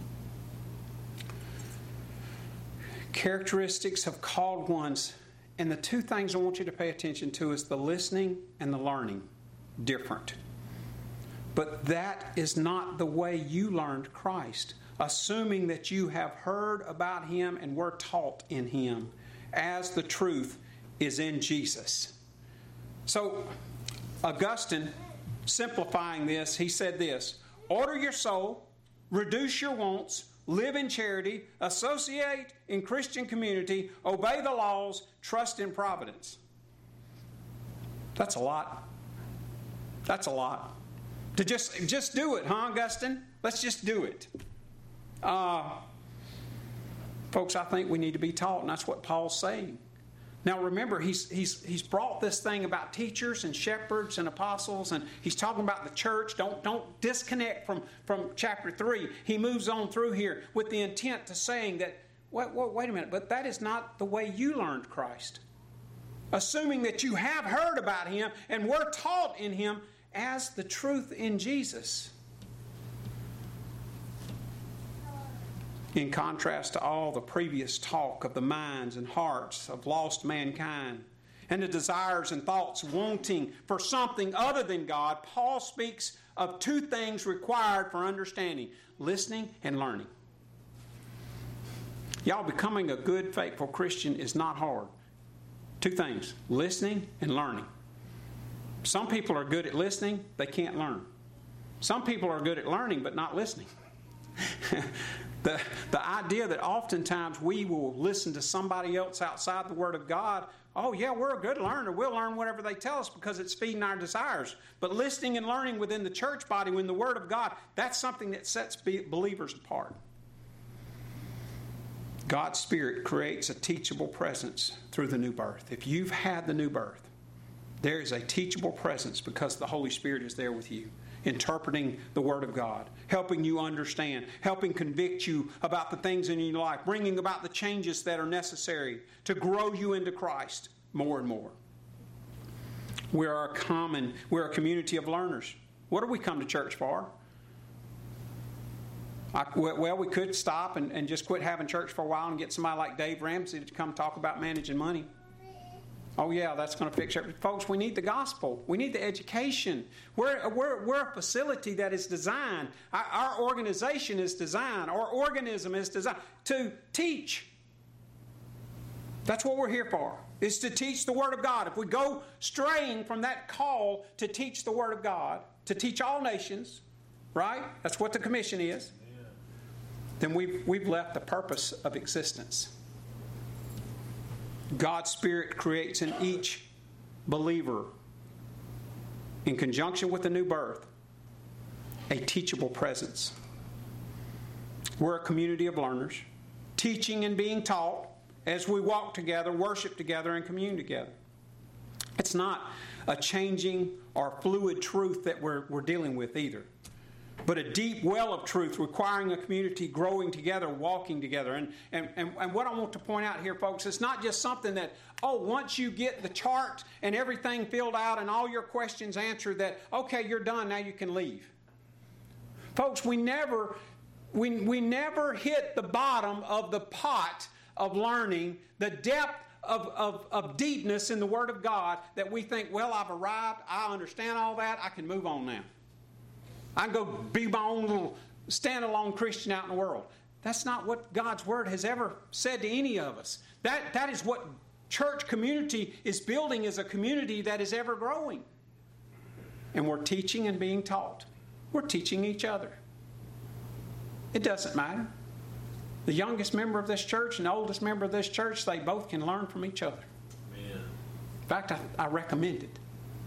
Characteristics of called ones. And the two things I want you to pay attention to is the listening and the learning. Different. But that is not the way you learned Christ, assuming that you have heard about Him and were taught in Him, as the truth is in Jesus. So, Augustine, simplifying this, he said this: order your soul, reduce your wants, live in charity, associate in Christian community, obey the laws, trust in providence. That's a lot. That's a lot. To just, just do it, huh, Augustine? Let's just do it. Uh, folks, I think we need to be taught, and that's what Paul's saying. Now remember, he's, he's, he's brought this thing about teachers and shepherds and apostles, and he's talking about the church. Don't, don't disconnect from, from chapter three. He moves on through here with the intent to saying that wait, wait, wait a minute, but that is not the way you learned Christ. Assuming that you have heard about Him and were taught in Him as the truth in Jesus. In contrast to all the previous talk of the minds and hearts of lost mankind and the desires and thoughts wanting for something other than God, Paul speaks of two things required for understanding: listening and learning. Y'all, becoming a good, faithful Christian is not hard. Two things: listening and learning. Some people are good at listening, they can't learn. Some people are good at learning but not listening. the, the idea that oftentimes we will listen to somebody else outside the Word of God, oh yeah, we're a good learner. We'll learn whatever they tell us because it's feeding our desires. But listening and learning within the church body, when the Word of God, that's something that sets believers apart. God's Spirit creates a teachable presence through the new birth. If you've had the new birth, there is a teachable presence because the Holy Spirit is there with you, interpreting the Word of God, helping you understand, helping convict you about the things in your life, bringing about the changes that are necessary to grow you into Christ more and more. We are a common, we're a community of learners. What do we come to church for? I, well, we could stop and, and just quit having church for a while and get somebody like Dave Ramsey to come talk about managing money. Oh, yeah, that's going to fix it. Folks, we need the gospel. We need the education. We're, we're, we're a facility that is designed. Our, our organization is designed. Our organism is designed to teach. That's what we're here for, is to teach the Word of God. If we go straying from that call to teach the Word of God, to teach all nations, right? That's what the commission is. Then we've, we've left the purpose of existence. God's Spirit creates in each believer, in conjunction with the new birth, a teachable presence. We're a community of learners, teaching and being taught as we walk together, worship together, and commune together. It's not a changing or fluid truth that we're, we're dealing with either, but a deep well of truth requiring a community growing together, walking together. And, and, and, and what I want to point out here, folks, it's not just something that, oh, once you get the chart and everything filled out and all your questions answered, that, okay, you're done, now you can leave. Folks, we never, we, we never hit the bottom of the pot of learning, the depth Of, of, of deepness in the Word of God, that we think, well, I've arrived, I understand all that, I can move on now. I can go be my own little stand-alone Christian out in the world. That's not what God's Word has ever said to any of us. That, that is what church community is building, is a community that is ever growing. And we're teaching and being taught. We're teaching each other. It doesn't matter. The youngest member of this church and the oldest member of this church, they both can learn from each other. Amen. In fact, I, I recommend it.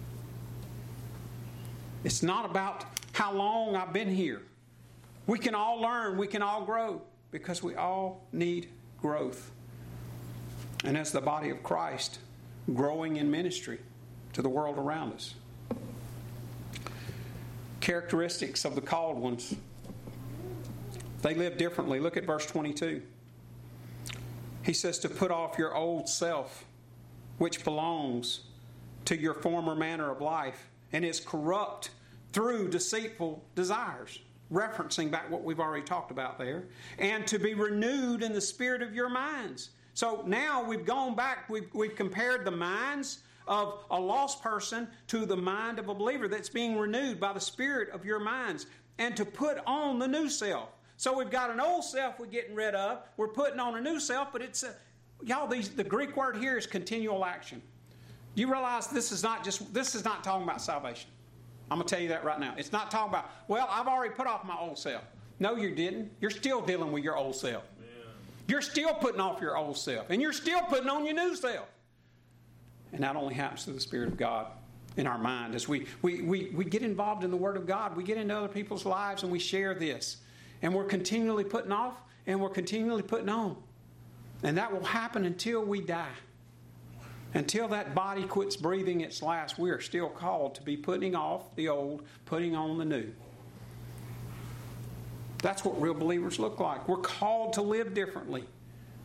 It's not about how long I've been here. We can all learn, we can all grow, because we all need growth. And as the body of Christ, growing in ministry to the world around us. Characteristics of the called ones. They live differently. Look at verse twenty-two. He says to put off your old self, which belongs to your former manner of life and is corrupt through deceitful desires. Referencing back what we've already talked about there. And to be renewed in the spirit of your minds. So now we've gone back, we've, we've compared the minds of a lost person to the mind of a believer that's being renewed by the spirit of your minds. And to put on the new self. So we've got an old self we're getting rid of. We're putting on a new self, but it's, a, y'all, these, the Greek word here is continual action. You realize this is not just, this is not talking about salvation. I'm going to tell you that right now. It's not talking about, well, I've already put off my old self. No, you didn't. You're still dealing with your old self. Yeah. You're still putting off your old self. And you're still putting on your new self. And that only happens through the Spirit of God in our mind. As we, we, we, we get involved in the Word of God, we get into other people's lives and we share this. And we're continually putting off and we're continually putting on. And that will happen until we die. Until that body quits breathing its last, we are still called to be putting off the old, putting on the new. That's what real believers look like. We're called to live differently.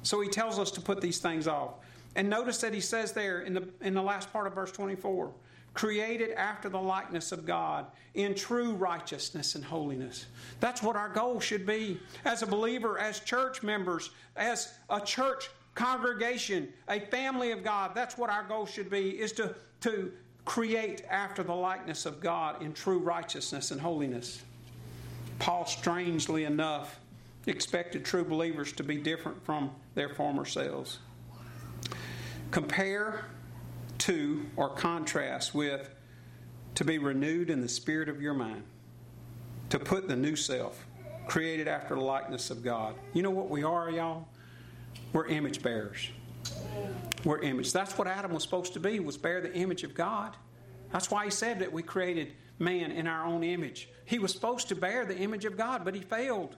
So he tells us to put these things off. And notice that he says there in the, in the last part of verse twenty-four, created after the likeness of God in true righteousness and holiness. That's what our goal should be. As a believer, as church members, as a church congregation, a family of God, that's what our goal should be, is to, to create after the likeness of God in true righteousness and holiness. Paul, strangely enough, expected true believers to be different from their former selves. Compare to or contrast with to be renewed in the spirit of your mind, to put the new self created after the likeness of God. You know what we are, y'all? We're image bearers. We're image. That's what Adam was supposed to be, was bear the image of God. That's why he said that we created man in our own image. He was supposed to bear the image of God, but he failed.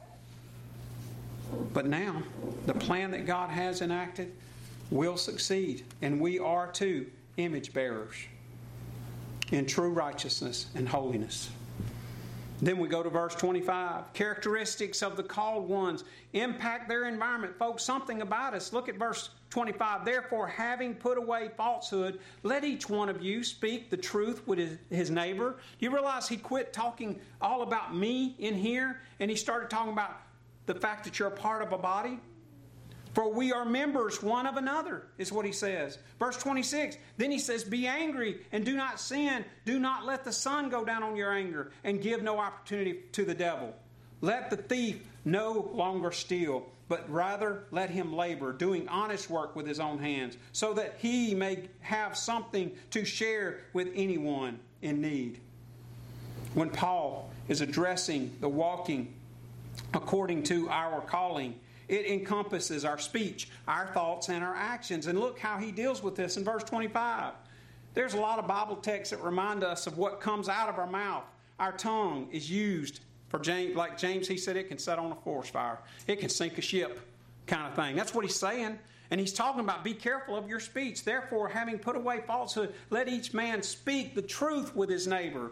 But now, the plan that God has enacted will succeed, and we are too image bearers in true righteousness and holiness. Then we go to verse twenty-five. Characteristics of the called ones impact their environment. Folks, something about us. Look at verse twenty-five. Therefore, having put away falsehood, let each one of you speak the truth with his, his neighbor. You realize he quit talking all about me in here, and he started talking about the fact that you're a part of a body? For we are members one of another, is what he says. Verse twenty-six, then he says, be angry and do not sin. Do not let the sun go down on your anger, and give no opportunity to the devil. Let the thief no longer steal, but rather let him labor, doing honest work with his own hands, so that he may have something to share with anyone in need. When Paul is addressing the walking according to our calling, it encompasses our speech, our thoughts, and our actions. And look how he deals with this in verse twenty-five. There's a lot of Bible texts that remind us of what comes out of our mouth. Our tongue is used for James, like James, he said, it can set on a forest fire. It can sink a ship, kind of thing. That's what he's saying. And he's talking about be careful of your speech. Therefore, having put away falsehood, let each man speak the truth with his neighbor.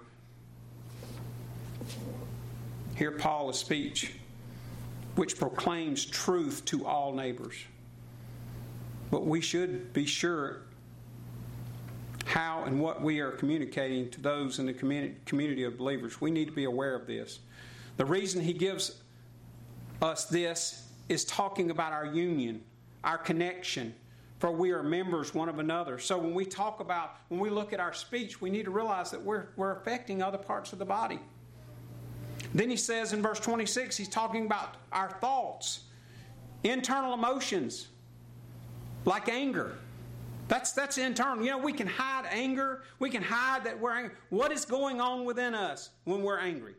Here Paul's speech, which proclaims truth to all neighbors. But we should be sure how and what we are communicating to those in the community, community of believers. We need to be aware of this. The reason he gives us this is talking about our union, our connection, for we are members one of another. So when we talk about, when we look at our speech, we need to realize that we're, we're affecting other parts of the body. Then he says in verse twenty-six, he's talking about our thoughts, internal emotions, like anger. That's, that's internal. You know, we can hide anger. We can hide that we're angry. What is going on within us when we're angry?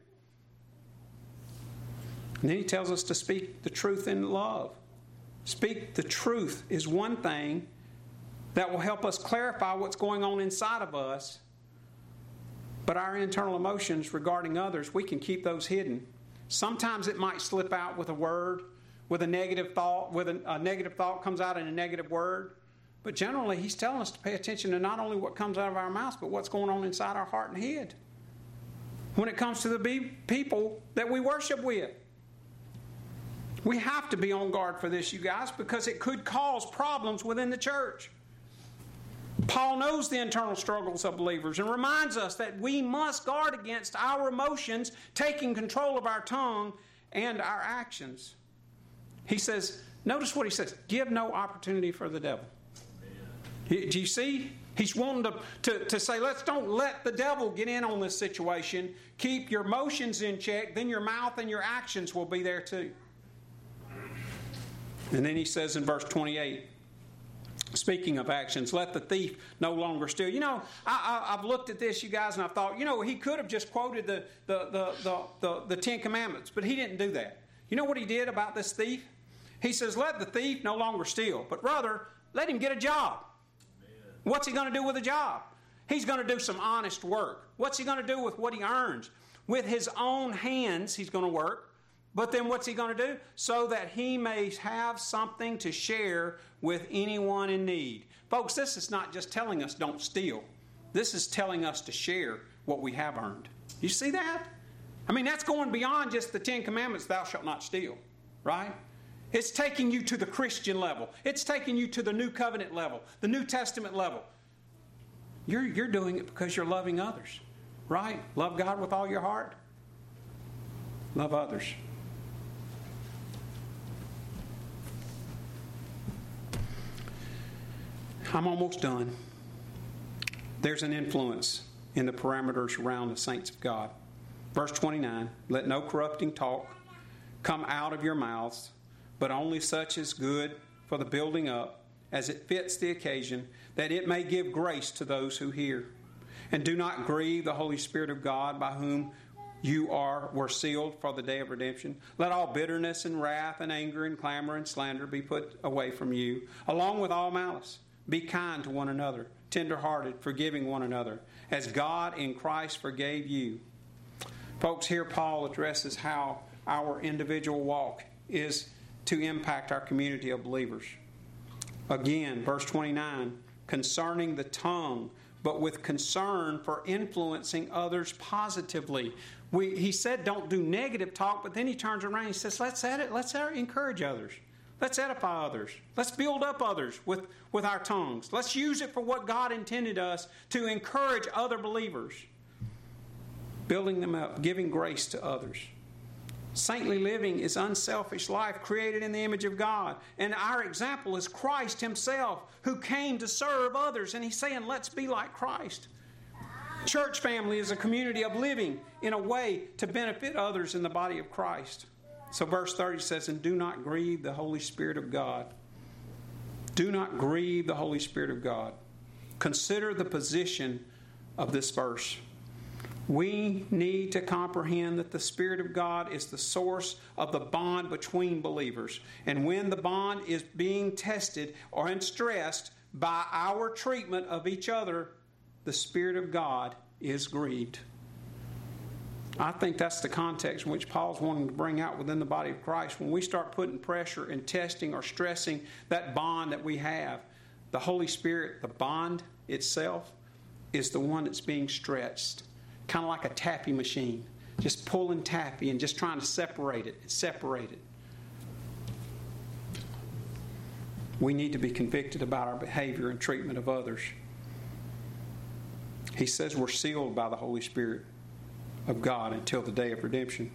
And then he tells us to speak the truth in love. Speak the truth is one thing that will help us clarify what's going on inside of us. But our internal emotions regarding others, we can keep those hidden. Sometimes it might slip out with a word, with a negative thought, with a, a negative thought comes out in a negative word. But generally, he's telling us to pay attention to not only what comes out of our mouths, but what's going on inside our heart and head. When it comes to the be- people that we worship with. We have to be on guard for this, you guys, because it could cause problems within the church. Paul knows the internal struggles of believers and reminds us that we must guard against our emotions taking control of our tongue and our actions. He says, notice what he says, give no opportunity for the devil. Amen. Do you see? He's wanting to, to, to say, let's don't let the devil get in on this situation. Keep your emotions in check, then your mouth and your actions will be there too. And then he says in verse twenty-eight, speaking of actions, let the thief no longer steal. You know, I, I, I've looked at this, you guys, and I've thought, you know, he could have just quoted the, the, the, the, the, the Ten Commandments, but he didn't do that. You know what he did about this thief? He says, let the thief no longer steal, but rather, let him get a job. Amen. What's he going to do with a job? He's going to do some honest work. What's he going to do with what he earns? With his own hands, he's going to work. But then what's he going to do? So that he may have something to share with anyone in need. Folks, this is not just telling us don't steal. This is telling us to share what we have earned. You see that? I mean, that's going beyond just the Ten Commandments, thou shalt not steal, right? It's taking you to the Christian level. It's taking you to the New Covenant level, the New Testament level. You're, you're doing it because you're loving others, right? Love God with all your heart. Love others. I'm almost done. There's an influence in the parameters around the saints of God. Verse twenty-nine, let no corrupting talk come out of your mouths, but only such as good for the building up, as it fits the occasion, that it may give grace to those who hear. And do not grieve the Holy Spirit of God, by whom you are were sealed for the day of redemption. Let all bitterness and wrath and anger and clamor and slander be put away from you, along with all malice. Be kind to one another, tender-hearted, forgiving one another, as God in Christ forgave you. Folks, here Paul addresses how our individual walk is to impact our community of believers. Again, verse twenty-nine, concerning the tongue, but with concern for influencing others positively. We, he said don't do negative talk, but then he turns around and he says, let's edit, let's encourage others. Let's edify others. Let's build up others with, with our tongues. Let's use it for what God intended us to encourage other believers. Building them up, giving grace to others. Saintly living is unselfish life created in the image of God. And our example is Christ himself, who came to serve others. And he's saying, let's be like Christ. Church family is a community of living in a way to benefit others in the body of Christ. So verse thirty says, and do not grieve the Holy Spirit of God. Do not grieve the Holy Spirit of God. Consider the position of this verse. We need to comprehend that the Spirit of God is the source of the bond between believers. And when the bond is being tested or stressed by our treatment of each other, the Spirit of God is grieved. I think that's the context in which Paul's wanting to bring out within the body of Christ. When we start putting pressure and testing or stressing that bond that we have, the Holy Spirit, the bond itself, is the one that's being stretched. Kind of like a taffy machine. Just pulling taffy and just trying to separate it and separate it. We need to be convicted about our behavior and treatment of others. He says we're sealed by the Holy Spirit of God until the day of redemption.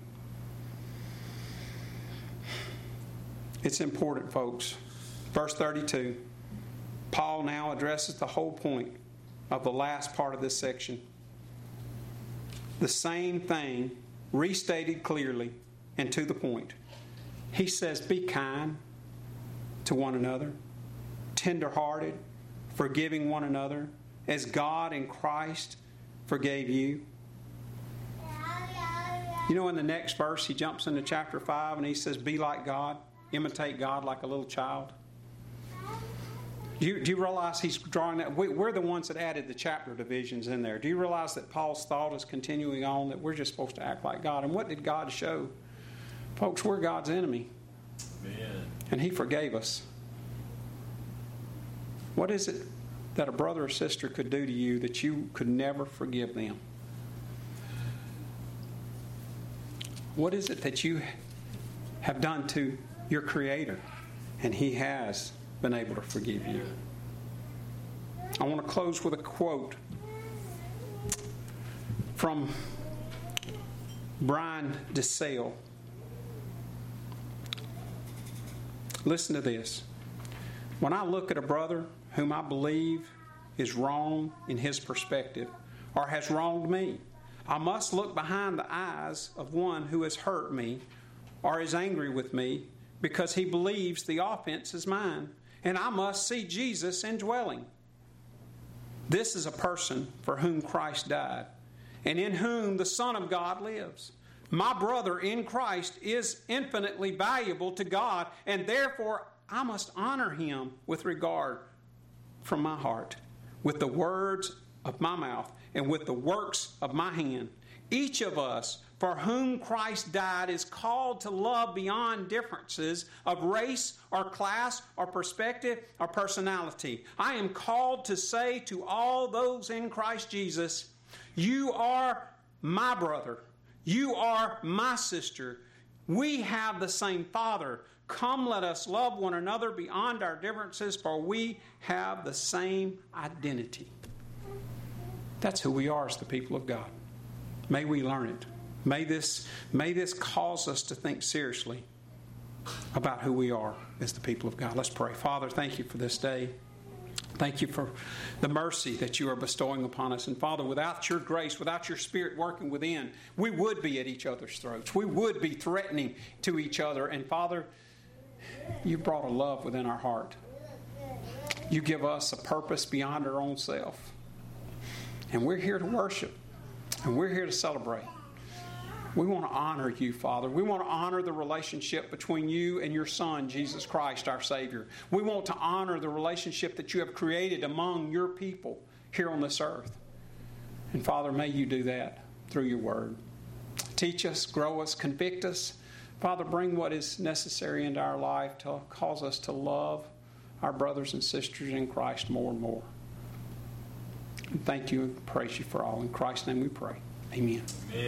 It's important, folks. Verse thirty-two, Paul now addresses the whole point of the last part of this section. The same thing restated clearly and to the point. He says, be kind to one another, tender-hearted, forgiving one another, as God in Christ forgave you. You know, in the next verse, he jumps into chapter five and he says, be like God, imitate God like a little child. Do you, do you realize he's drawing that? We, we're the ones that added the chapter divisions in there. Do you realize that Paul's thought is continuing on, that we're just supposed to act like God? And what did God show? Folks, we're God's enemy. Amen. And he forgave us. What is it that a brother or sister could do to you that you could never forgive them? What is it that you have done to your Creator and he has been able to forgive you? I want to close with a quote from Brian DeSalle. Listen to this. When I look at a brother whom I believe is wrong in his perspective or has wronged me, I must look behind the eyes of one who has hurt me or is angry with me because he believes the offense is mine. And I must see Jesus indwelling. This is a person for whom Christ died, and in whom the Son of God lives. My brother in Christ is infinitely valuable to God, and therefore I must honor him with regard from my heart, with the words of my mouth, and with the works of my hand. Each of us for whom Christ died is called to love beyond differences of race or class or perspective or personality. I am called to say to all those in Christ Jesus, you are my brother. You are my sister. We have the same Father. Come, let us love one another beyond our differences, for we have the same identity. That's who we are as the people of God. May we learn it. May this, may this cause us to think seriously about who we are as the people of God. Let's pray. Father, thank you for this day. Thank you for the mercy that you are bestowing upon us. And Father, without your grace, without your Spirit working within, we would be at each other's throats. We would be threatening to each other. And Father, you brought a love within our heart. You give us a purpose beyond our own self. And we're here to worship. And we're here to celebrate. We want to honor you, Father. We want to honor the relationship between you and your Son, Jesus Christ, our Savior. We want to honor the relationship that you have created among your people here on this earth. And Father, may you do that through your word. Teach us, grow us, convict us. Father, bring what is necessary into our life to cause us to love our brothers and sisters in Christ more and more. And thank you and praise you for all. In Christ's name we pray. Amen. Amen.